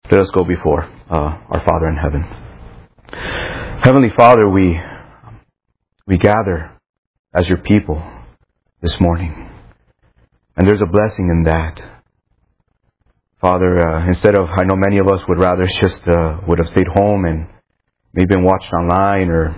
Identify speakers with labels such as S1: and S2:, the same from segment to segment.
S1: Let us go before our Father in heaven. Heavenly Father, we gather as your people this morning. And there's a blessing in that. Father, instead of, I know many of us would rather just would have stayed home and maybe been watched online or,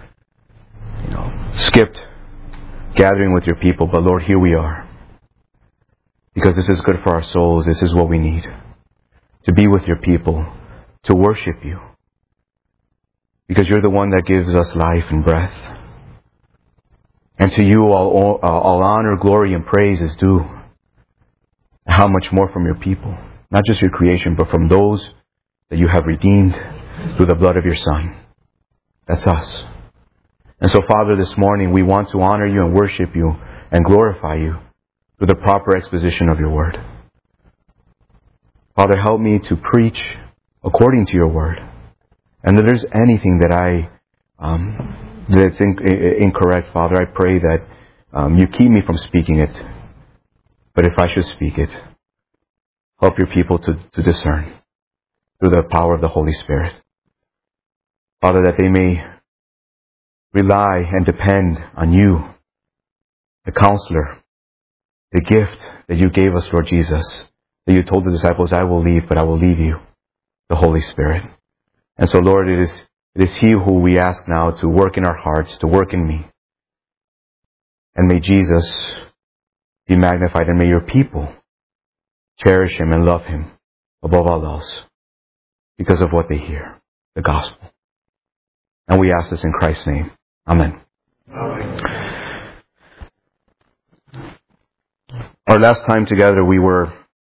S1: skipped gathering with your people. But Lord, here we are. Because this is good for our souls. This is what we need. To be with your people. To worship you. Because you're the one that gives us life and breath. And to you all honor, glory, and praise is due. How much more from your people. Not just your creation, but from those that you have redeemed through the blood of your Son. That's us. And so, Father, this morning we want to honor you and worship you and glorify you through the proper exposition of your word. Father, help me to preach according to your word. And if there's anything that that's incorrect, Father, I pray that you keep me from speaking it. But if I should speak it, help your people to discern through the power of the Holy Spirit. Father, that they may rely and depend on you, the counselor, the gift that you gave us, Lord Jesus, that you told the disciples, I will leave, but I will leave you, the Holy Spirit. And so, Lord, it is He who we ask now to work in our hearts, to work in me. And may Jesus be magnified, and may your people cherish Him and love Him above all else because of what they hear, the gospel. And we ask this in Christ's name. Amen. Amen. Our last time together, we were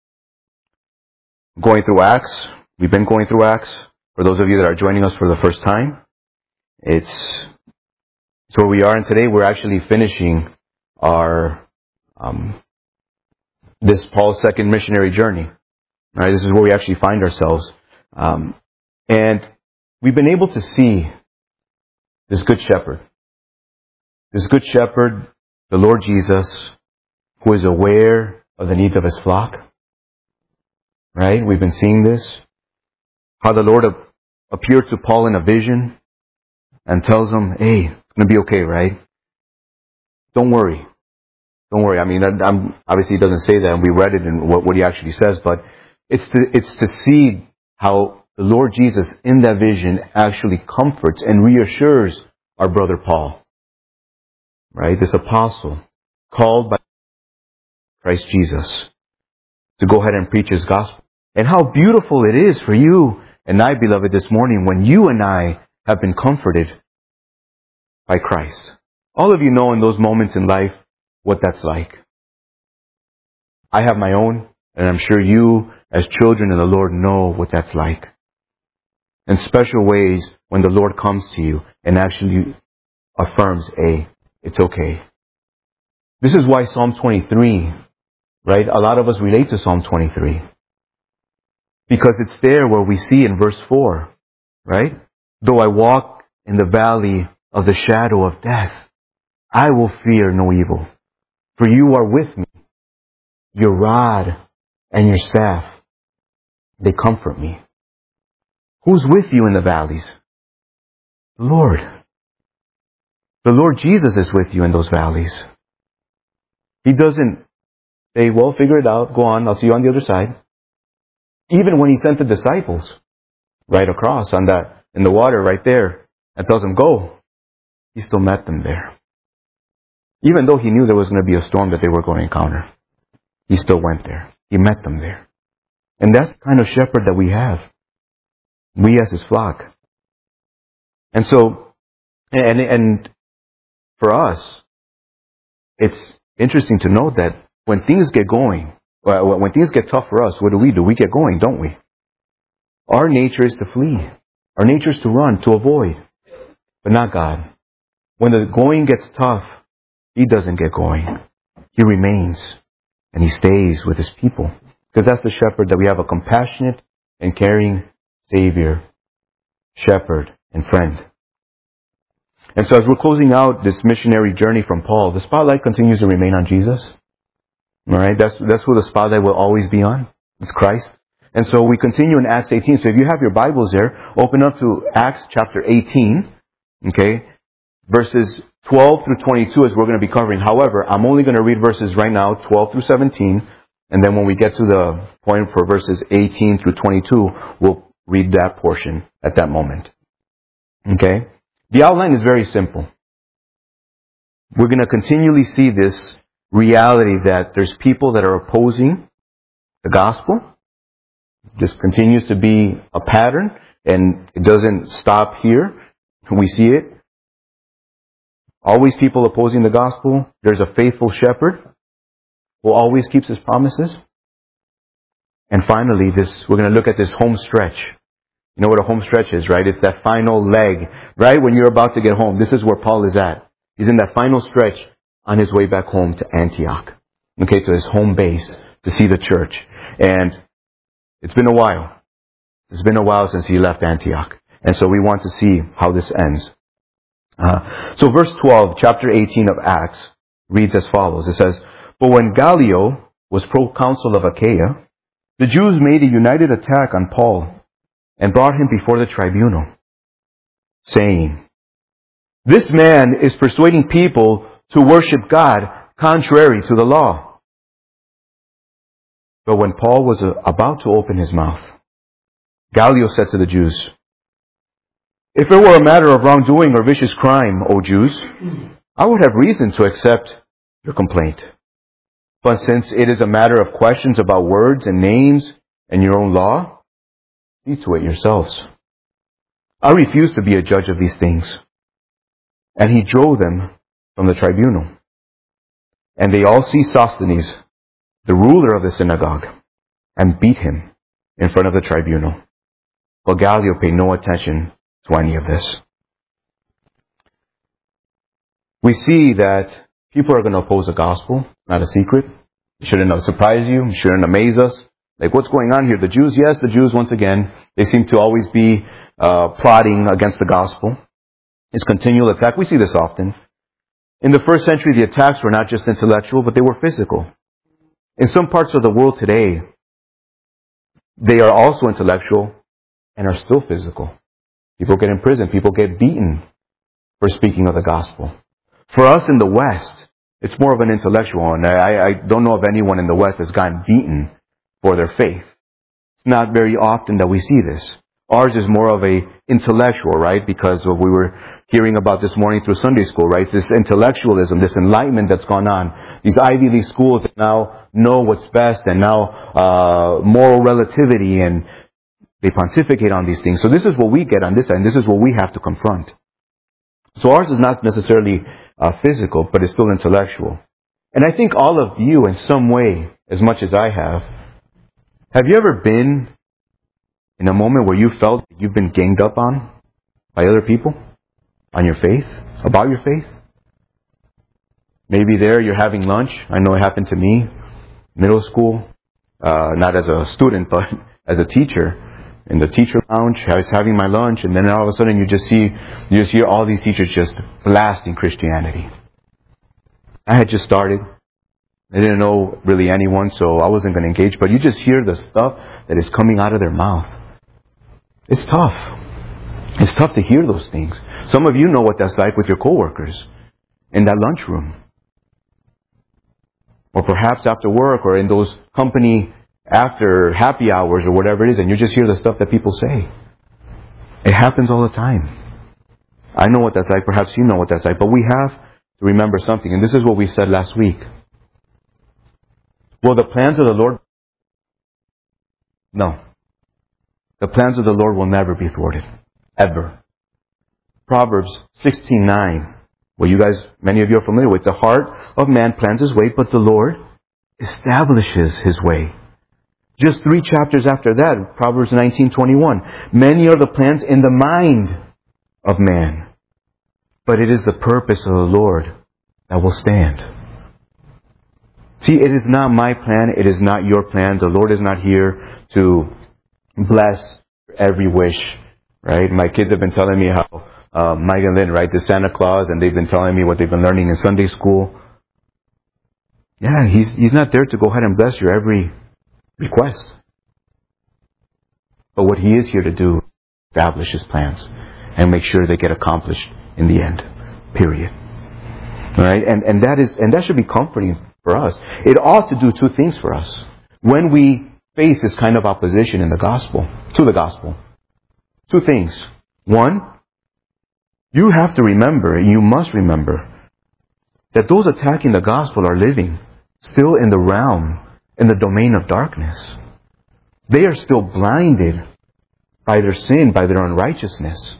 S1: going through Acts. We've been going through Acts. For those of you that are joining us for the first time, it's where we are. And today we're actually finishing our this Paul's second missionary journey. Right? This is where we actually find ourselves. And we've been able to see this good shepherd. This good shepherd, the Lord Jesus, who is aware of the needs of his flock. Right? We've been seeing this. How the Lord appeared to Paul in a vision and tells him, hey, it's going to be okay, right? Don't worry. Don't worry. I mean, obviously he doesn't say that, and we read it in what he actually says, but it's to see how the Lord Jesus in that vision actually comforts and reassures our brother Paul. Right? This apostle called by Christ Jesus to go ahead and preach his gospel. And how beautiful it is for you and I, beloved, this morning when you and I have been comforted by Christ. All of you know in those moments in life what that's like. I have my own, and I'm sure you as children of the Lord know what that's like. In special ways when the Lord comes to you and actually affirms, hey, it's okay. This is why Psalm 23, right? A lot of us relate to Psalm 23. Because it's there where we see in verse 4, right? Though I walk in the valley of the shadow of death, I will fear no evil. For you are with me. Your rod and your staff, they comfort me. Who's with you in the valleys? The Lord. The Lord Jesus is with you in those valleys. He doesn't say, well, figure it out. Go on. I'll see you on the other side. Even when he sent the disciples right across in the water right there and tells them, go, he still met them there. Even though he knew there was going to be a storm that they were going to encounter, he still went there. He met them there. And that's the kind of shepherd that we have. We as his flock. And so, and for us, it's interesting to note that when things get going, when things get tough for us, what do? We get going, don't we? Our nature is to flee. Our nature is to run, to avoid. But not God. When the going gets tough, he doesn't get going. He remains. And he stays with his people. Because that's the shepherd, that we have a compassionate and caring Savior, shepherd, and friend. And so as we're closing out this missionary journey from Paul, the spotlight continues to remain on Jesus. All right, that's who the spotlight will always be on. It's Christ. And so we continue in Acts 18. So if you have your Bibles there, open up to Acts chapter 18. Okay? Verses 12 through 22 is we're going to be covering. However, I'm only going to read verses right now, 12 through 17. And then when we get to the point for verses 18 through 22, we'll read that portion at that moment. Okay? The outline is very simple. We're going to continually see this reality that there's people that are opposing the gospel. This continues to be a pattern, and it doesn't stop here. We see it. Always people opposing the gospel. There's a faithful shepherd who always keeps his promises. And finally, we're going to look at this home stretch. You know what a home stretch is, right? It's that final leg, right? When you're about to get home. This is where Paul is at. He's in that final stretch on his way back home to Antioch. Okay, to his home base to see the church. And it's been a while. It's been a while since he left Antioch. And so we want to see how this ends. So verse 12, chapter 18 of Acts, reads as follows. It says, "But when Gallio was proconsul of Achaia, the Jews made a united attack on Paul and brought him before the tribunal, saying, 'This man is persuading people to worship God contrary to the law.' But when Paul was about to open his mouth, Gallio said to the Jews, 'If it were a matter of wrongdoing or vicious crime, O Jews, I would have reason to accept your complaint. But since it is a matter of questions about words and names and your own law, see to it yourselves. I refuse to be a judge of these things.' And he drove them from the tribunal. And they all seized Sosthenes, the ruler of the synagogue, and beat him in front of the tribunal. But Gallio paid no attention to any of this." We see that people are going to oppose the gospel, not a secret. It shouldn't surprise you. It shouldn't amaze us. Like, what's going on here? The Jews, yes, the Jews, once again, they seem to always be plotting against the gospel. It's continual attack. We see this often. In the first century, the attacks were not just intellectual, but they were physical. In some parts of the world today, they are also intellectual and are still physical. People get imprisoned. People get beaten for speaking of the gospel. For us in the West, it's more of an intellectual one. I don't know of anyone in the West that's gotten beaten for their faith. It's not very often that we see this. Ours is more of a intellectual, right? Because what we were hearing about this morning through Sunday school, right? It's this intellectualism, this enlightenment that's gone on. These Ivy League schools that now know what's best, and now moral relativity, and they pontificate on these things. So this is what we get on this end. This is what we have to confront. So ours is not necessarily physical, but it's still intellectual. And I think all of you, in some way, as much as I have you ever been in a moment where you felt you've been ganged up on by other people? On your faith? About your faith? Maybe there you're having lunch. I know it happened to me. Middle school. Not as a student, but as a teacher. In the teacher lounge, I was having my lunch, and then all of a sudden you just hear all these teachers just blasting Christianity. I had just started. I didn't know really anyone, so I wasn't going to engage. But you just hear the stuff that is coming out of their mouth. It's tough. It's tough to hear those things. Some of you know what that's like with your coworkers in that lunchroom. Or perhaps after work, or in those company after happy hours or whatever it is, and you just hear the stuff that people say. It happens all the time. I know what that's like. Perhaps you know what that's like. But we have to remember something. And this is what we said last week. Will the plans of the Lord? No. The plans of the Lord will never be thwarted. Ever. Proverbs 16:9. Well, you guys, many of you are familiar with. The heart of man plans his way, but the Lord establishes his way. Just 3 chapters after that, Proverbs 19:21. Many are the plans in the mind of man, but it is the purpose of the Lord that will stand. See, it is not my plan. It is not your plan. The Lord is not here to bless every wish, right? My kids have been telling me how Mike and Lynn, right, the Santa Claus, and they've been telling me what they've been learning in Sunday school. Yeah, he's not there to go ahead and bless your every request. But what He is here to do, establish His plans and make sure they get accomplished in the end. Period. All right? And that should be comforting for us. It ought to do two things for us. When we face this kind of opposition in the gospel, to the gospel. Two things. One, you have to remember, you must remember, that those attacking the gospel are living still in the realm, in the domain of darkness. They are still blinded by their sin, by their unrighteousness.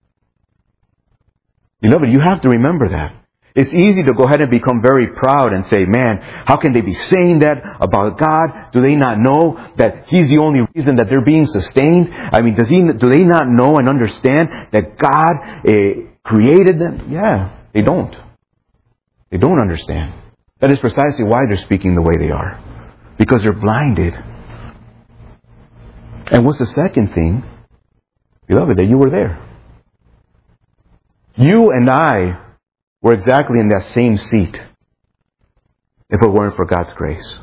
S1: Beloved, you have to remember that. It's easy to go ahead and become very proud and say, man, how can they be saying that about God? Do they not know that He's the only reason that they're being sustained? I mean, do they not know and understand that God created them? Yeah, they don't. They don't understand. That is precisely why they're speaking the way they are. Because they're blinded. And what's the second thing? Beloved, that you were there. You and I were exactly in that same seat if it weren't for God's grace.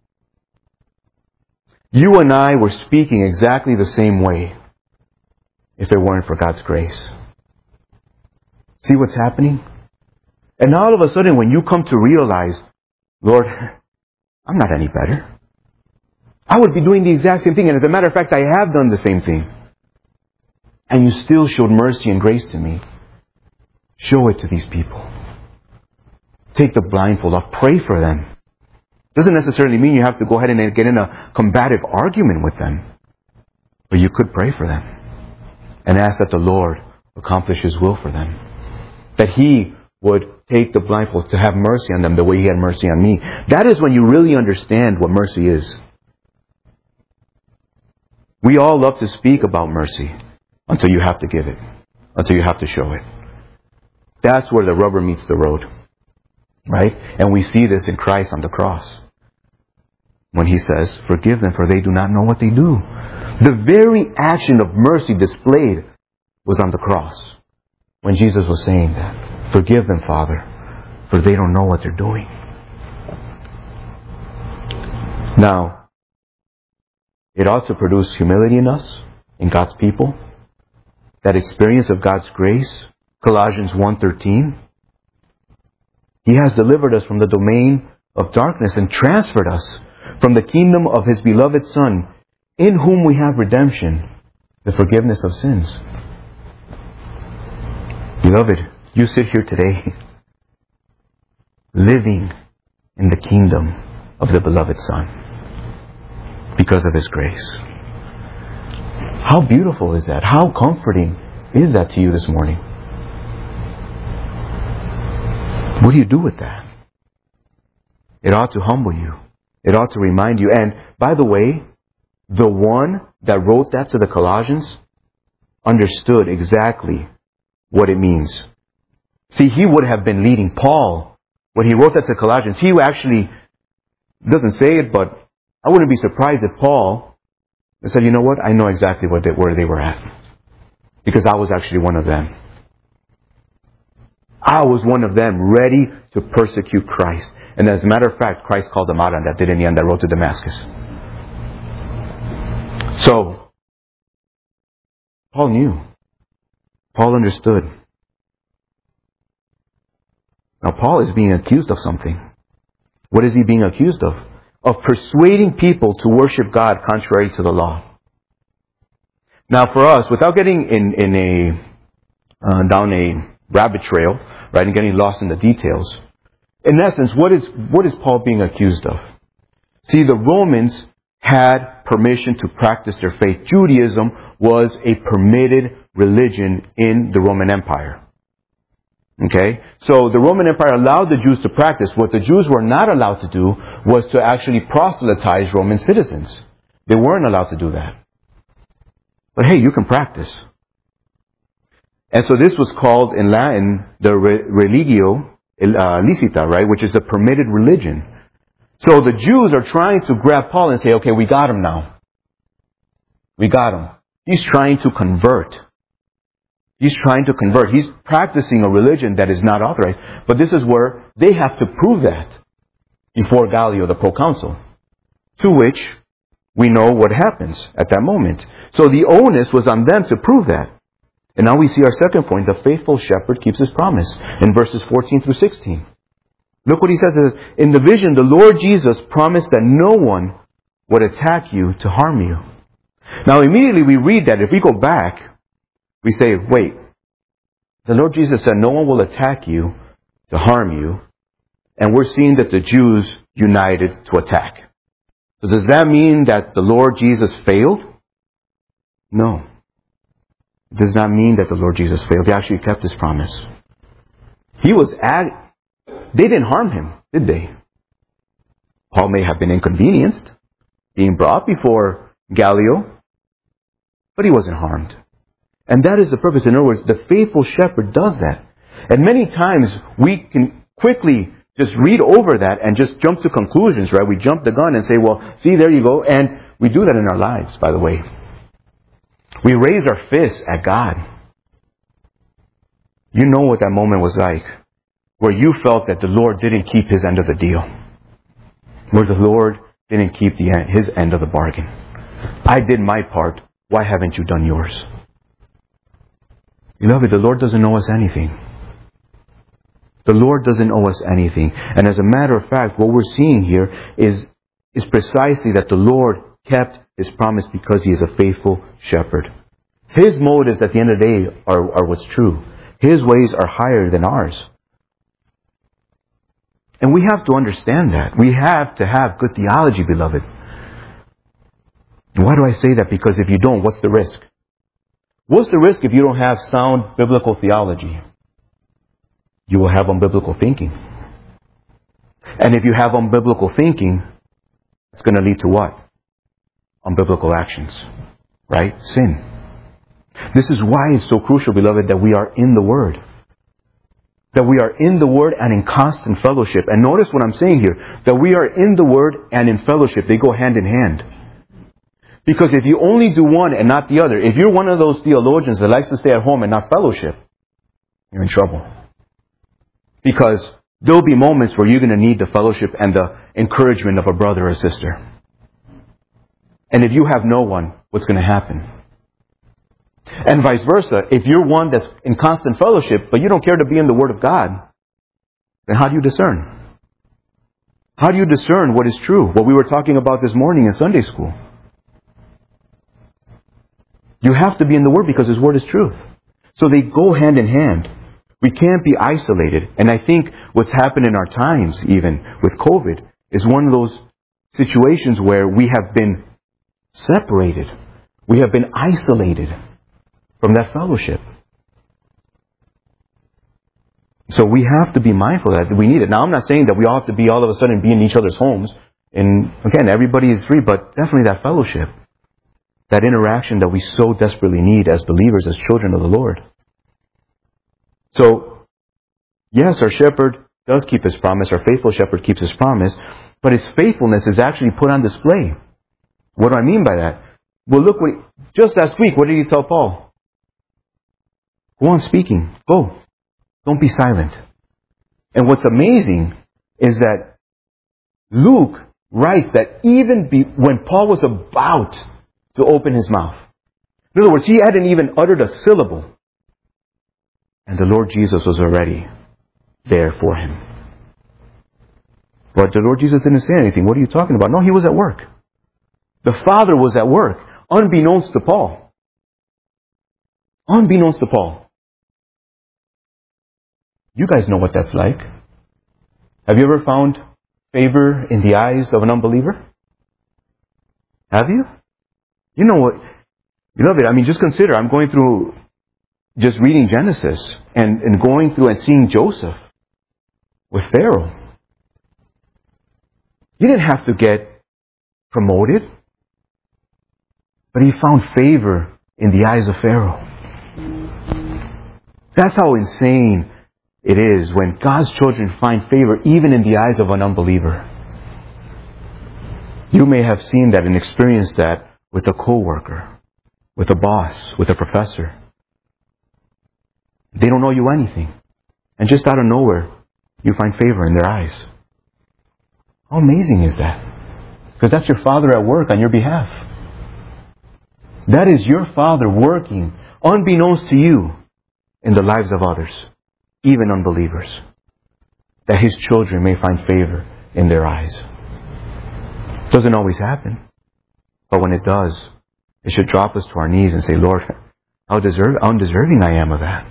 S1: You and I were speaking exactly the same way if it weren't for God's grace. See what's happening? And all of a sudden, when you come to realize, Lord, I'm not any better. I would be doing the exact same thing. And as a matter of fact, I have done the same thing. And you still showed mercy and grace to me. Show it to these people. Take the blindfold off. Pray for them. Doesn't necessarily mean you have to go ahead and get in a combative argument with them. But you could pray for them. And ask that the Lord accomplish His will for them. That He would take the blindfold to have mercy on them the way He had mercy on me. That is when you really understand what mercy is. We all love to speak about mercy until you have to give it. Until you have to show it. That's where the rubber meets the road. Right? And we see this in Christ on the cross. When He says, forgive them for they do not know what they do. The very action of mercy displayed was on the cross. When Jesus was saying that. Forgive them, Father, for they don't know what they're doing. Now, it ought to produce humility in us, in God's people. That experience of God's grace. Colossians 1:13. He has delivered us from the domain of darkness and transferred us from the kingdom of His beloved Son, in whom we have redemption, the forgiveness of sins. Beloved, you sit here today living in the kingdom of the beloved Son because of His grace. How beautiful is that? How comforting is that to you this morning? What do you do with that? It ought to humble you. It ought to remind you. And by the way, the one that wrote that to the Colossians understood exactly what it means. See, he would have been leading Paul when he wrote that to Colossians. He actually doesn't say it, but I wouldn't be surprised if Paul said, you know what? I know exactly where they were at. Because I was actually one of them. I was one of them ready to persecute Christ. And as a matter of fact, Christ called them out on that, didn't He, on that road to Damascus. So, Paul knew. Paul understood. Now, Paul is being accused of something. What is he being accused of? Of persuading people to worship God contrary to the law. Now, for us, without getting down a rabbit trail, right, and getting lost in the details, in essence, what is Paul being accused of? See, the Romans had permission to practice their faith. Judaism was a permitted religion in the Roman Empire. Okay? So the Roman Empire allowed the Jews to practice. What the Jews were not allowed to do was to actually proselytize Roman citizens. They weren't allowed to do that. But hey, you can practice. And so this was called in Latin the religio licita, right? Which is a permitted religion. So the Jews are trying to grab Paul and say, okay, we got him now. We got him. He's trying to convert. He's trying to convert. He's practicing a religion that is not authorized. But this is where they have to prove that before Gallio, the proconsul. To which we know what happens at that moment. So the onus was on them to prove that. And now we see our second point. The faithful shepherd keeps his promise in verses 14 through 16. Look what he says. In the vision, the Lord Jesus promised that no one would attack you to harm you. Now immediately we read that. If we go back, we say, wait, the Lord Jesus said no one will attack you to harm you. And we're seeing that the Jews united to attack. So does that mean that the Lord Jesus failed? No. It does not mean that the Lord Jesus failed. He actually kept his promise. They didn't harm him, did they? Paul may have been inconvenienced, being brought before Gallio, but he wasn't harmed. And that is the purpose. In other words, the faithful shepherd does that. And many times we can quickly just read over that and just jump to conclusions, right? We jump the gun and say, well, see, there you go. And we do that in our lives, by the way. We raise our fists at God. You know what that moment was like, where you felt that the Lord didn't keep his end of the deal, where the Lord didn't keep his end of the bargain. I did my part. Why haven't you done yours? Beloved, the Lord doesn't owe us anything. The Lord doesn't owe us anything. And as a matter of fact, what we're seeing here is precisely that the Lord kept his promise because he is a faithful shepherd. His motives at the end of the day are what's true. His ways are higher than ours. And we have to understand that. We have to have good theology, beloved. And why do I say that? Because if you don't, what's the risk? What's the risk if you don't have sound biblical theology? You will have unbiblical thinking. And if you have unbiblical thinking, it's going to lead to what? Unbiblical actions. Right? Sin. This is why it's so crucial, beloved, that we are in the Word. That we are in the Word and in constant fellowship. And notice what I'm saying here. That we are in the Word and in fellowship. They go hand in hand. Because if you only do one and not the other, if you're one of those theologians that likes to stay at home and not fellowship, you're in trouble. Because there'll be moments where you're going to need the fellowship and the encouragement of a brother or sister. And if you have no one, what's going to happen? And vice versa. If you're one that's in constant fellowship, but you don't care to be in the Word of God, then how do you discern? How do you discern what is true? What we were talking about this morning in Sunday school. You have to be in the Word because His Word is truth. So they go hand in hand. We can't be isolated. And I think what's happened in our times, even with COVID, is one of those situations where we have been separated. We have been isolated from that fellowship. So we have to be mindful that we need it. Now, I'm not saying that we all have to be all of a sudden be in each other's homes. And again, everybody is free, but definitely that fellowship, that interaction that we so desperately need as believers, as children of the Lord. So, yes, our shepherd does keep his promise. Our faithful shepherd keeps his promise. But his faithfulness is actually put on display. What do I mean by that? Well, look, just last week, what did he tell Paul? Go on speaking. Go. Don't be silent. And what's amazing is that Luke writes that even when Paul was about to open his mouth, in other words, he hadn't even uttered a syllable, and the Lord Jesus was already there for him. But the Lord Jesus didn't say anything. What are you talking about? No, he was at work. The Father was at work, unbeknownst to Paul. Unbeknownst to Paul. You guys know what that's like. Have you ever found favor in the eyes of an unbeliever? Have you? You know what? You love it. I mean, just consider, I'm going through, just reading Genesis and going through and seeing Joseph with Pharaoh. He didn't have to get promoted, but he found favor in the eyes of Pharaoh. That's how insane it is when God's children find favor even in the eyes of an unbeliever. You may have seen that and experienced that with a coworker, with a boss, with a professor. They don't know you anything. And just out of nowhere, you find favor in their eyes. How amazing is that? Because that's your Father at work on your behalf. That is your Father working, unbeknownst to you, in the lives of others, even unbelievers, that His children may find favor in their eyes. It doesn't always happen, but when it does, it should drop us to our knees and say, Lord, how undeserving I am of that.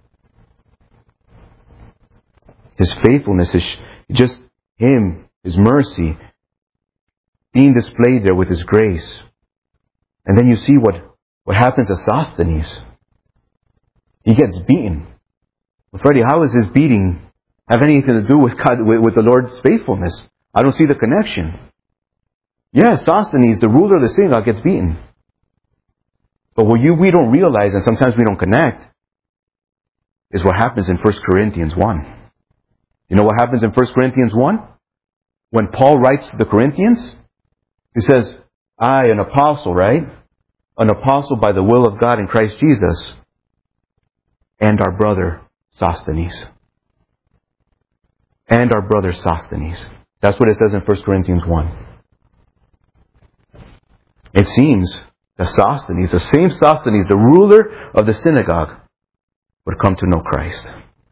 S1: His faithfulness is just Him, His mercy, being displayed there with His grace. And then you see what happens to Sosthenes. He gets beaten. Well, Freddie, how does his beating have anything to do with God, with the Lord's faithfulness? I don't see the connection. Yeah, Sosthenes, the ruler of the synagogue, gets beaten. But what we don't realize, and sometimes we don't connect, is what happens in 1 Corinthians 1. You know what happens in 1 Corinthians 1? When Paul writes to the Corinthians, he says, I, an apostle, right? An apostle by the will of God in Christ Jesus, and our brother Sosthenes. And our brother Sosthenes. That's what it says in 1 Corinthians 1. It seems that Sosthenes, the same Sosthenes, the ruler of the synagogue, would come to know Christ.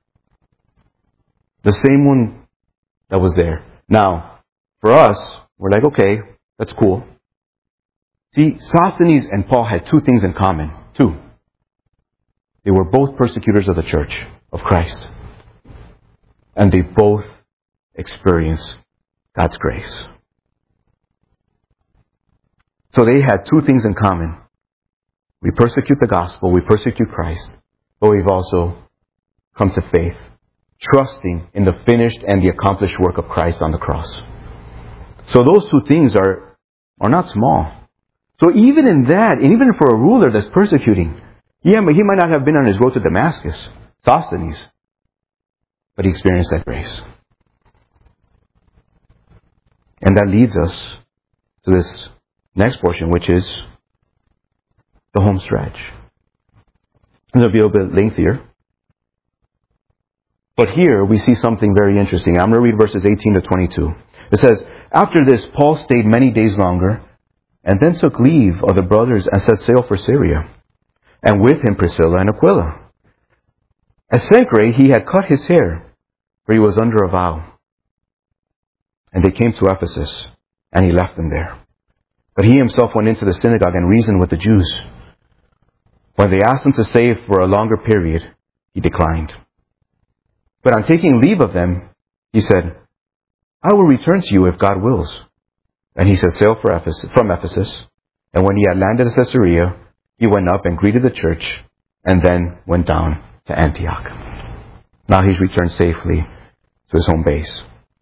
S1: The same one that was there. Now, for us, we're like, okay, that's cool. See, Sosthenes and Paul had two things in common. Two. They were both persecutors of the church of Christ. And they both experienced God's grace. So they had two things in common. We persecute the gospel, we persecute Christ, but we've also come to faith, trusting in the finished and the accomplished work of Christ on the cross. So those two things are not small. So even in that, and even for a ruler that's persecuting, he might not have been on his road to Damascus, Sosthenes, but he experienced that grace. And that leads us to this next portion, which is the home stretch. It'll be a bit lengthier. But here we see something very interesting. I'm going to read verses 18 to 22. It says, After this, Paul stayed many days longer, and then took leave of the brothers and set sail for Syria, and with him Priscilla and Aquila. At Cenchreae he had cut his hair, for he was under a vow. And they came to Ephesus, and he left them there. But he himself went into the synagogue and reasoned with the Jews. When they asked him to stay for a longer period, he declined. But on taking leave of them, he said, I will return to you if God wills. And he set sail from Ephesus, and when he had landed at Caesarea, he went up and greeted the church, and then went down to Antioch. Now he's returned safely to his home base.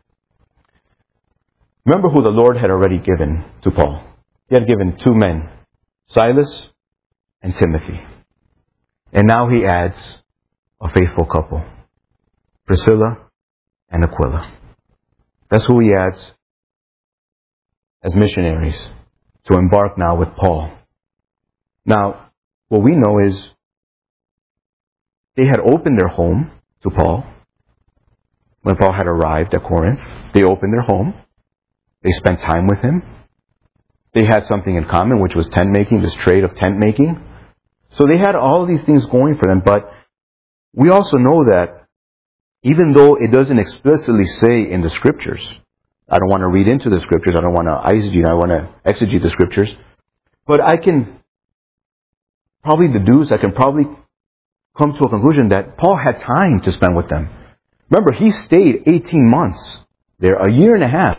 S1: Remember who the Lord had already given to Paul. He had given two men, Silas and Timothy. And now he adds a faithful couple, Priscilla and Aquila. That's who he adds as missionaries to embark now with Paul. Now, what we know is they had opened their home to Paul. When Paul had arrived at Corinth, they opened their home. They spent time with him. They had something in common, which was tent making, this trade of tent making. So they had all these things going for them, but we also know that even though it doesn't explicitly say in the scriptures, I don't want to read into the scriptures, I don't want to eisegete, I want to exegete the scriptures, but I can probably deduce, I can probably come to a conclusion that Paul had time to spend with them. Remember, he stayed 18 months there, a year and a half.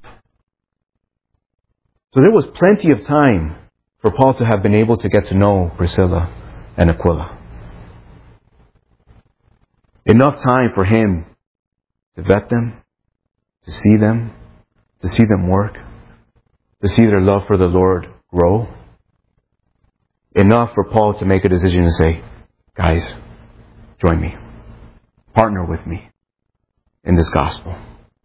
S1: So there was plenty of time for Paul to have been able to get to know Priscilla and Aquila. Enough time for him to vet them, to see them work, to see their love for the Lord grow. Enough for Paul to make a decision and say, guys, join me. Partner with me in this gospel.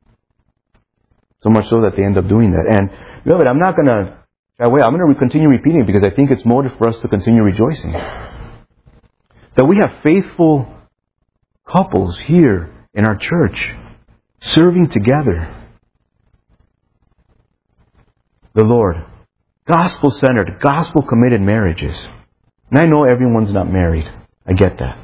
S1: So much so that they end up doing that. And beloved, I'm not going to shy away. I'm going to continue repeating it because I think it's motive for us to continue rejoicing. That we have faithful couples here in our church serving together. the Lord. Gospel-centered, gospel-committed marriages. And I know everyone's not married. I get that.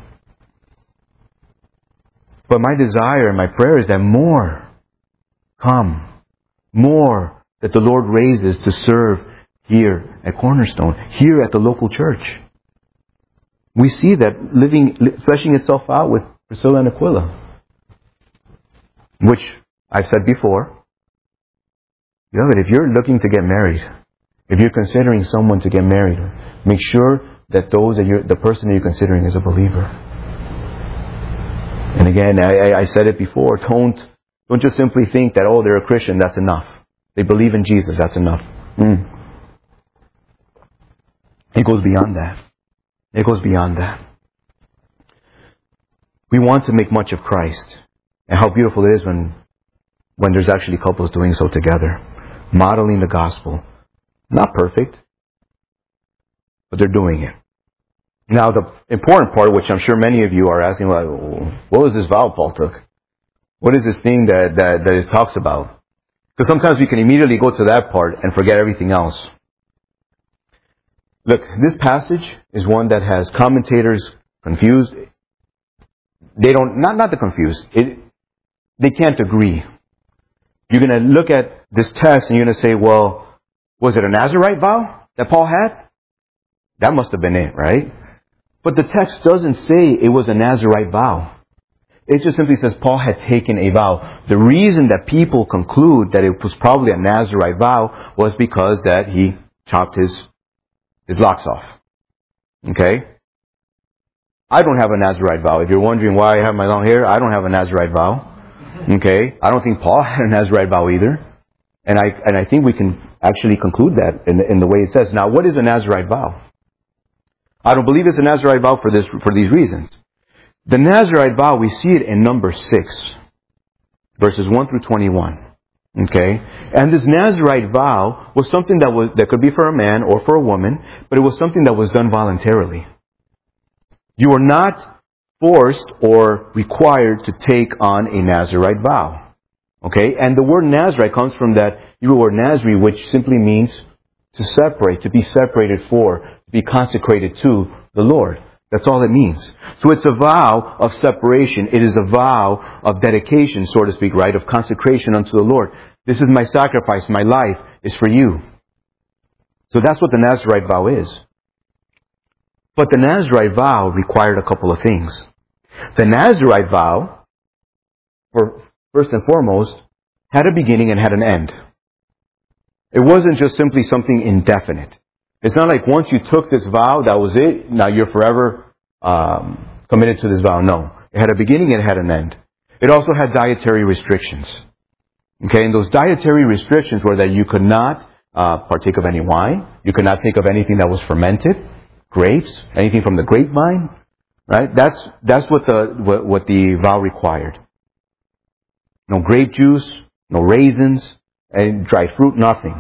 S1: But my desire and my prayer is that more come. More that the Lord raises to serve here at Cornerstone, here at the local church. We see that fleshing itself out with Priscilla and Aquila. Which, I've said before, beloved, if you're looking to get married, if you're considering someone to get married, make sure that the person that you're considering is a believer. And again, I said it before, don't just simply think that, they're a Christian, that's enough. They believe in Jesus, that's enough. It goes beyond that. It goes beyond that. We want to make much of Christ. And how beautiful it is when there's actually couples doing so together. Modeling the gospel. Not perfect, but they're doing it. Now the important part, which I'm sure many of you are asking, what was this vow Paul took? What is this thing that it talks about? Because sometimes we can immediately go to that part and forget everything else. Look, this passage is one that has commentators confused. They don't, not the confused. They can't agree. You're going to look at this text and you're going to say, well, was it a Nazirite vow that Paul had? That must have been it, right? But the text doesn't say it was a Nazirite vow. It just simply says Paul had taken a vow. The reason that people conclude that it was probably a Nazirite vow was because that he chopped his locks off. Okay? I don't have a Nazirite vow. If you're wondering why I have my long hair, I don't have a Nazirite vow. Okay? I don't think Paul had a Nazirite vow either. And I think we can actually conclude that in the way it says. Now, what is a Nazirite vow? I don't believe it's a Nazirite vow for these reasons. The Nazirite vow, we see it in number 6, verses 1 through 21. Okay? And this Nazirite vow was something that could be for a man or for a woman, but it was something that was done voluntarily. You were not forced or required to take on a Nazirite vow. Okay? And the word Nazirite comes from that Hebrew word Nazri, which simply means to separate, to be separated for, to be consecrated to the Lord. That's all it means. So it's a vow of separation. It is a vow of dedication, so to speak, right? Of consecration unto the Lord. This is my sacrifice. My life is for you. So that's what the Nazirite vow is. But the Nazirite vow required a couple of things. The Nazirite vow, first and foremost, had a beginning and had an end. It wasn't just simply something indefinite. It's not like once you took this vow, that was it. Now you're forever committed to this vow. No. It had a beginning and it had an end. It also had dietary restrictions. Okay, and those dietary restrictions were that you could not partake of any wine. You could not take of anything that was fermented, grapes, anything from the grapevine. Right? That's what the vow required. No grape juice, no raisins, and dried fruit, nothing.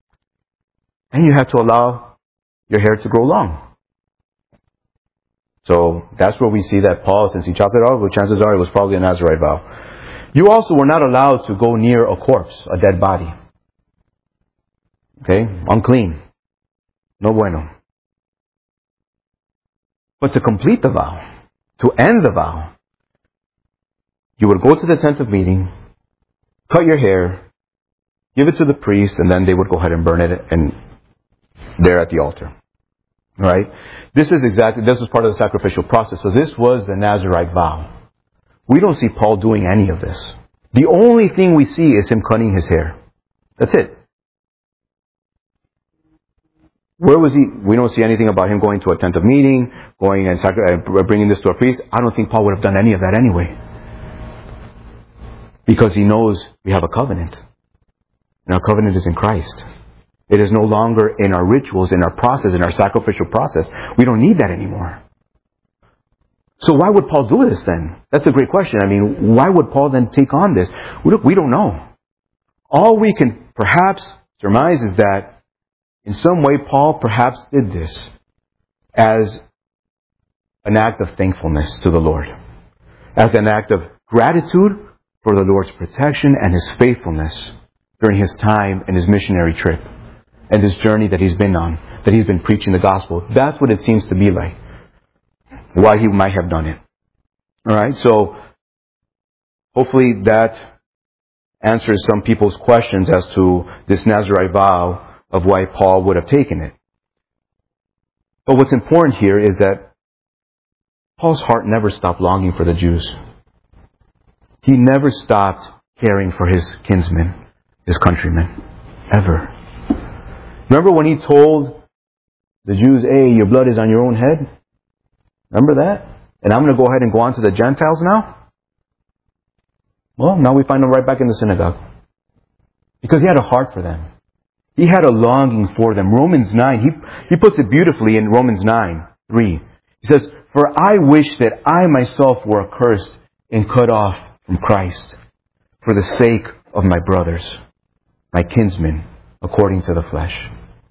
S1: And you have to allow your hair to grow long. So that's where we see that Paul, since he chopped it off, chances are it was probably a Nazirite vow. You also were not allowed to go near a corpse, a dead body. Okay? Unclean. No bueno. But to complete the vow, to end the vow, you would go to the tent of meeting, cut your hair, give it to the priest, and then they would go ahead and burn it there at the altar. Right? This is part of the sacrificial process. So this was the Nazirite vow. We don't see Paul doing any of this. The only thing we see is him cutting his hair. That's it. Where was he? We don't see anything about him going to a tent of meeting, going and bringing this to a priest. I don't think Paul would have done any of that anyway. Because he knows we have a covenant. And our covenant is in Christ. It is no longer in our rituals, in our process, in our sacrificial process. We don't need that anymore. So why would Paul do this then? That's a great question. I mean, why would Paul then take on this? We don't know. All we can perhaps surmise is that in some way Paul perhaps did this as an act of thankfulness to the Lord. As an act of gratitude for the Lord's protection and His faithfulness during his time and his missionary trip. and this journey that he's been on, that he's been preaching the gospel. That's what it seems to be like. Why he might have done it. Alright, so hopefully that answers some people's questions as to this Nazirite vow of why Paul would have taken it. But what's important here is that Paul's heart never stopped longing for the Jews. He never stopped caring for his kinsmen, his countrymen, ever. Remember when he told the Jews, hey, your blood is on your own head? Remember that? And I'm going to go ahead and go on to the Gentiles now? Well, now we find him right back in the synagogue. Because he had a heart for them. He had a longing for them. Romans 9, he puts it beautifully in Romans 9:3. He says, for I wish that I myself were accursed and cut off from Christ for the sake of my brothers, my kinsmen, according to the flesh.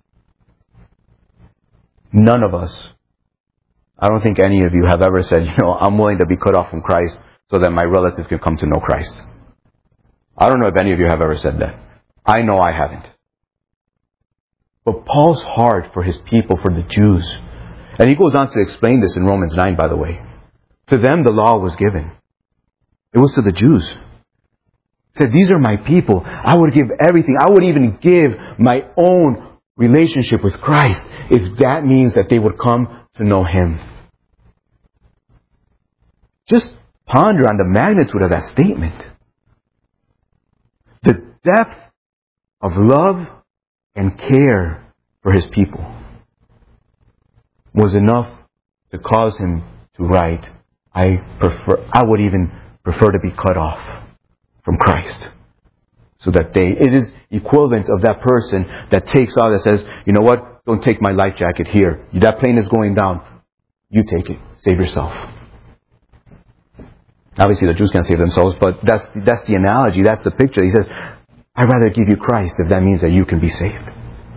S1: None of us, I don't think any of you have ever said, I'm willing to be cut off from Christ so that my relative can come to know Christ. I don't know if any of you have ever said that. I know I haven't. But Paul's heart for his people, for the Jews, and he goes on to explain this in Romans 9, by the way. To them the law was given. It was to the Jews. He said, these are my people. I would give everything. I would even give my own relationship with Christ if that means that they would come to know Him. Just ponder on the magnitude of that statement. The depth of love and care for His people was enough to cause him to write, I would even prefer to be cut off from Christ. So that it is equivalent of that person that takes off, that says, you know what, don't take my life jacket here. That plane is going down. You take it. Save yourself. Obviously the Jews can't save themselves, but that's the analogy, that's the picture. He says, I'd rather give you Christ if that means that you can be saved.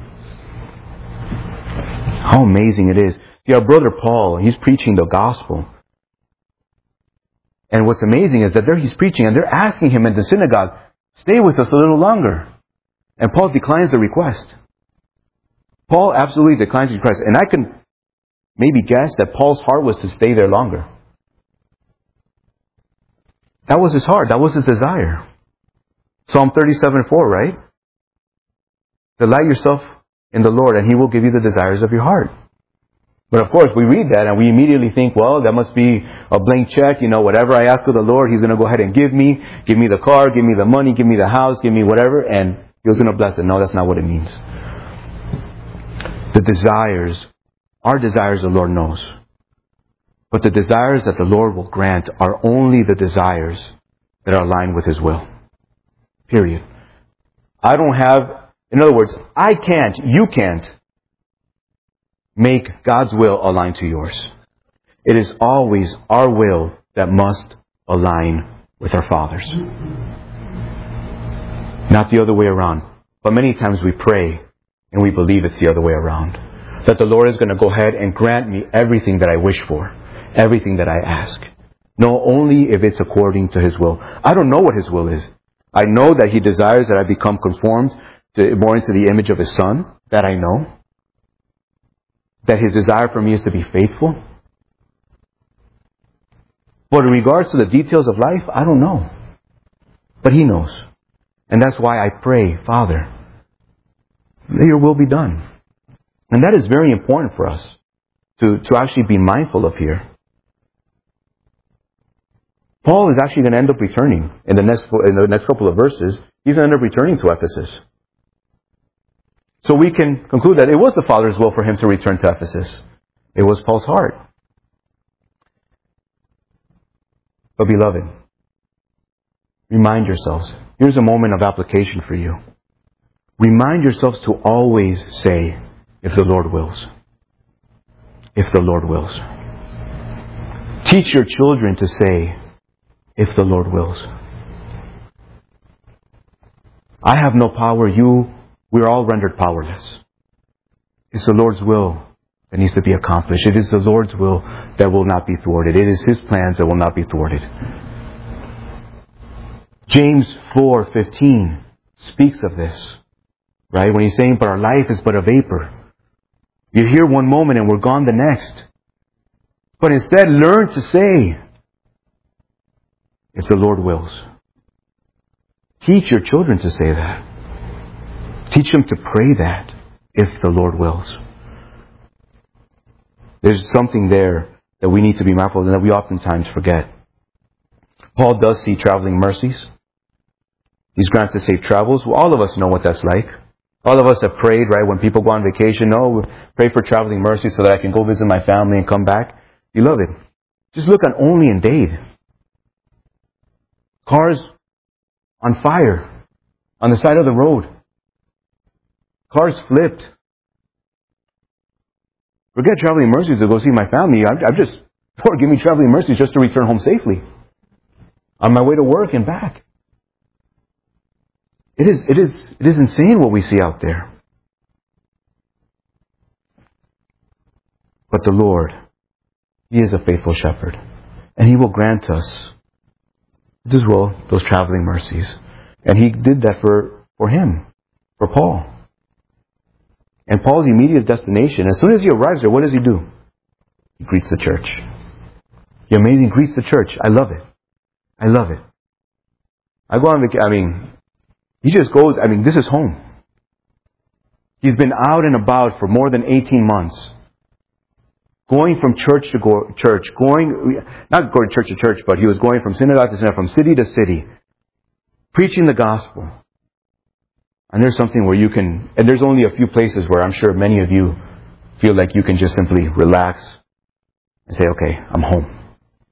S1: How amazing it is. See, our brother Paul, he's preaching the gospel. And what's amazing is that there he's preaching and they're asking him in the synagogue, stay with us a little longer. And Paul declines the request. Paul absolutely declines the request. And I can maybe guess that Paul's heart was to stay there longer. That was his heart. That was his desire. Psalm 37:4, right? Delight yourself in the Lord and He will give you the desires of your heart. But of course, we read that and we immediately think, well, that must be a blank check. Whatever I ask of the Lord, He's going to go ahead and give me. Give me the car, give me the money, give me the house, give me whatever, and He's going to bless it. No, that's not what it means. The desires, our desires the Lord knows. But the desires that the Lord will grant are only the desires that are aligned with His will. Period. In other words, I can't, you can't make God's will align to yours. It is always our will that must align with our Father's. Not the other way around. But many times we pray and we believe it's the other way around. That the Lord is going to go ahead and grant me everything that I wish for. Everything that I ask. No, only if it's according to His will. I don't know what His will is. I know that He desires that I become conformed more into the image of His Son. That I know. That His desire for me is to be faithful. But in regards to the details of life, I don't know. But He knows. And that's why I pray, Father, let Your will be done. And that is very important for us to actually be mindful of here. Paul is actually going to end up returning in the next couple of verses. He's going to end up returning to Ephesus. So we can conclude that it was the Father's will for him to return to Ephesus. It was Paul's heart. But beloved, remind yourselves. Here's a moment of application for you. Remind yourselves to always say, if the Lord wills. If the Lord wills. Teach your children to say, if the Lord wills. I have no power, we're all rendered powerless. It's the Lord's will that needs to be accomplished. It is the Lord's will that will not be thwarted. It is His plans that will not be thwarted. James 4:15 speaks of this. Right? When he's saying, but our life is but a vapor. You're here one moment and we're gone the next. But instead, learn to say, if the Lord wills. Teach your children to say that. Teach them to pray that, if the Lord wills. There's something there that we need to be mindful of and that we oftentimes forget. Paul does see traveling mercies. He's granted safe travels. Well, all of us know what that's like. All of us have prayed, right, when people go on vacation. Oh, pray for traveling mercy so that I can go visit my family and come back. Beloved, just look at Only in Dade. Cars on fire on the side of the road. Cars flipped. Forget traveling mercies to go see my family. I'm just, Lord, give me traveling mercies just to return home safely. On my way to work and back. It is insane what we see out there. But the Lord, He is a faithful shepherd. And He will grant us, as well, those traveling mercies. And He did that for him, for Paul. And Paul's immediate destination, as soon as he arrives there, what does he do? He greets the church. He amazing greets the church. I love it. I love it. I go on vacation. He just goes, this is home. He's been out and about for more than 18 months. Going from church to church. Not going church to church, but he was going from synagogue to synagogue, from city to city. Preaching the gospel. And there's something where you can, and there's only a few places where I'm sure many of you feel like you can just simply relax and say, okay, I'm home.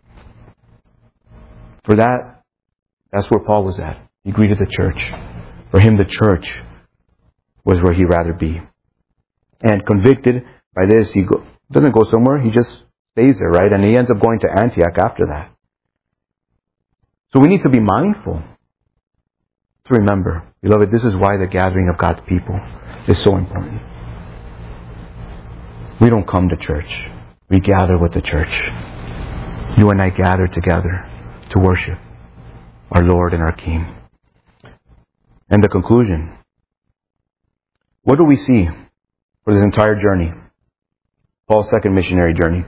S1: For that's where Paul was at. He greeted the church. For him, the church was where he'd rather be. And convicted by this, he doesn't go somewhere. He just stays there, right? And he ends up going to Antioch after that. So we need to be mindful to remember, beloved, this is why the gathering of God's people is so important. We don't come to church. We gather with the church. You and I gather together to worship our Lord and our King. And the conclusion. What do we see for this entire journey? Paul's second missionary journey.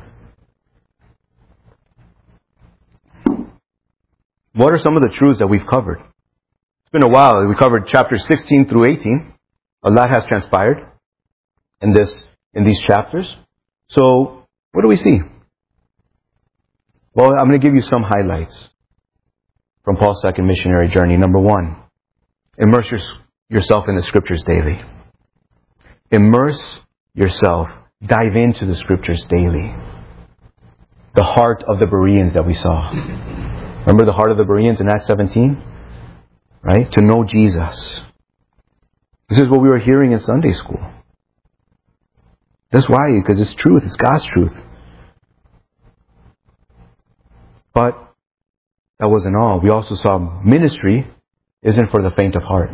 S1: What are some of the truths that we've covered? It's been a while. We covered chapters 16 through 18. A lot has transpired in these chapters. So, what do we see? Well, I'm going to give you some highlights from Paul's second missionary journey. Number one, immerse yourself in the Scriptures daily. Immerse yourself. Dive into the Scriptures daily. The heart of the Bereans that we saw. Remember the heart of the Bereans in Acts 17? Right? To know Jesus. This is what we were hearing in Sunday school. That's why, because it's truth. It's God's truth. But that wasn't all. We also saw ministry isn't for the faint of heart.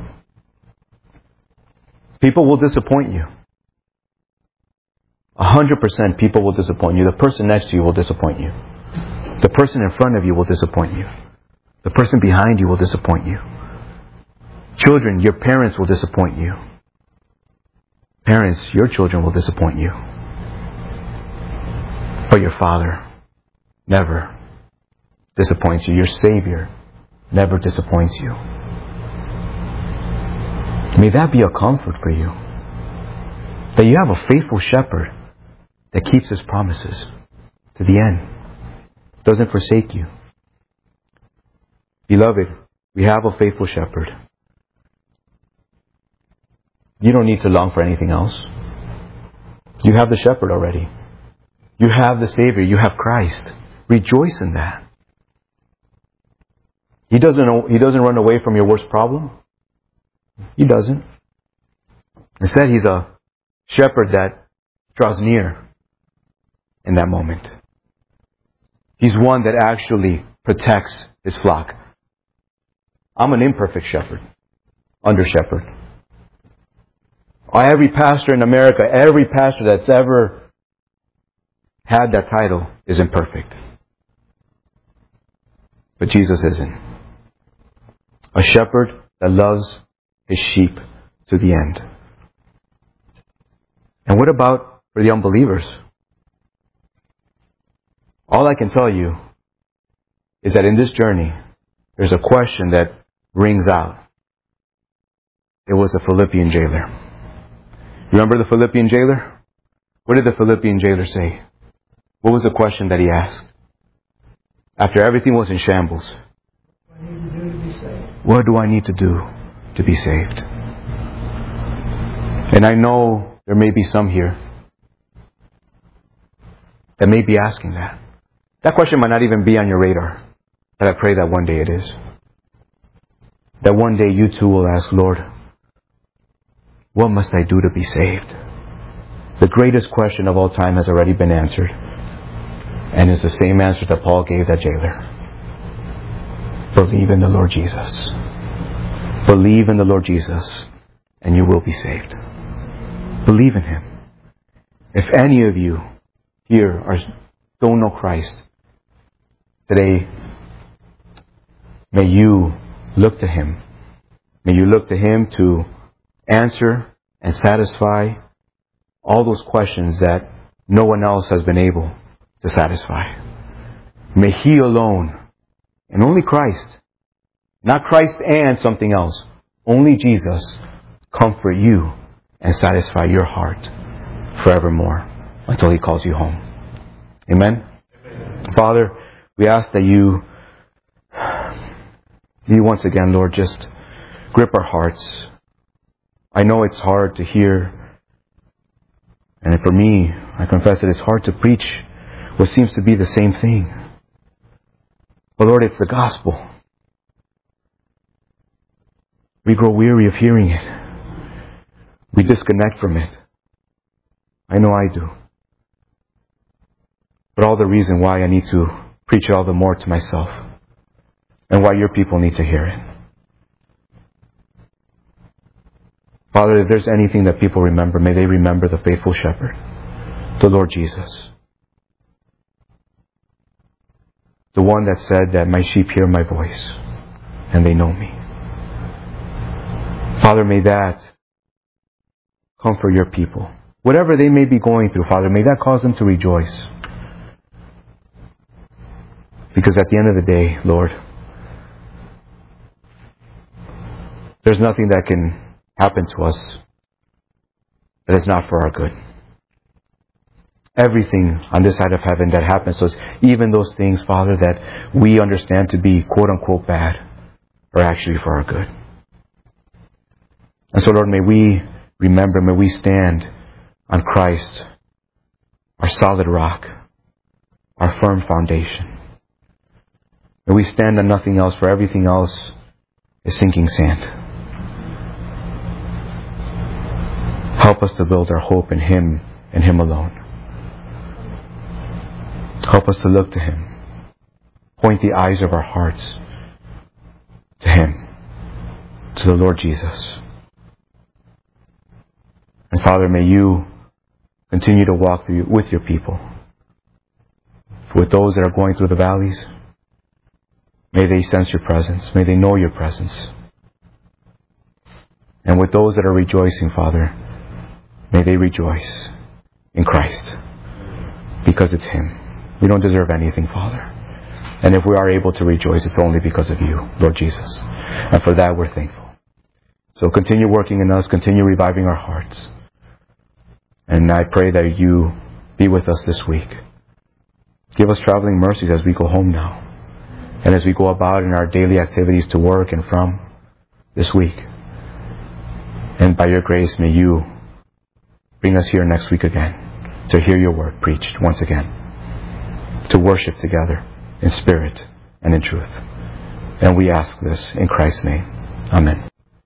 S1: People will disappoint you. 100% people will disappoint you. The person next to you will disappoint you. The person in front of you will disappoint you. The person behind you will disappoint you. Children, your parents will disappoint you. Parents, your children will disappoint you. But your Father never disappoints you. Your Savior never disappoints you. May that be a comfort for you. That you have a faithful shepherd that keeps his promises to the end. Doesn't forsake you. Beloved, we have a faithful shepherd. You don't need to long for anything else. You have the shepherd already. You have the Savior. You have Christ. Rejoice in that. He doesn't run away from your worst problem. He doesn't. Instead, He's a shepherd that draws near in that moment. He's one that actually protects His flock. I'm an imperfect shepherd, under shepherd. Every pastor in America, every pastor that's ever had that title is imperfect. But Jesus isn't. A shepherd that loves His sheep to the end. And what about for the unbelievers? All I can tell you is that in this journey, there's a question that rings out. It was the Philippian jailer. Remember the Philippian jailer? What did the Philippian jailer say? What was the question that he asked? After everything was in shambles. What do I need to do to be saved? And I know there may be some here that may be asking that. That question might not even be on your radar. But I pray that one day it is. That one day you too will ask, Lord, what must I do to be saved? The greatest question of all time has already been answered. And it's the same answer that Paul gave that jailer. Believe in the Lord Jesus. Believe in the Lord Jesus, and you will be saved. Believe in Him. If any of you here don't know Christ, today, may you look to Him. May you look to Him to answer and satisfy all those questions that no one else has been able to satisfy. May He alone, and only Christ, not Christ and something else, only Jesus, comfort you and satisfy your heart forevermore until He calls you home. Amen? Father, we ask that you once again, Lord, just grip our hearts. I know it's hard to hear, and for me, I confess that it's hard to preach what seems to be the same thing. But Lord, it's the gospel. We grow weary of hearing it. We disconnect from it. I know I do. But all the reason why I need to preach it all the more to myself, and why your people need to hear it. Father, if there's anything that people remember, may they remember the faithful shepherd, the Lord Jesus. The one that said that my sheep hear my voice, and they know me. Father, may that comfort your people. Whatever they may be going through, Father, may that cause them to rejoice. Because at the end of the day, Lord, there's nothing that can happen to us that is not for our good. Everything on this side of heaven that happens to us, even those things, Father, that we understand to be quote-unquote bad, are actually for our good. And so, Lord, may we remember, may we stand on Christ, our solid rock, our firm foundation. May we stand on nothing else, for everything else is sinking sand. Help us to build our hope in Him and Him alone. Help us to look to Him. Point the eyes of our hearts to Him, to the Lord Jesus. And Father, may you continue to walk with your people. With those that are going through the valleys, may they sense your presence. May they know your presence. And with those that are rejoicing, Father, may they rejoice in Christ, because it's Him. We don't deserve anything, Father. And if we are able to rejoice, it's only because of you, Lord Jesus. And for that, we're thankful. So continue working in us, continue reviving our hearts. And I pray that you be with us this week. Give us traveling mercies as we go home now, and as we go about in our daily activities to work and from this week. And by your grace, may you bring us here next week again to hear your word preached once again, to worship together in spirit and in truth. And we ask this in Christ's name. Amen.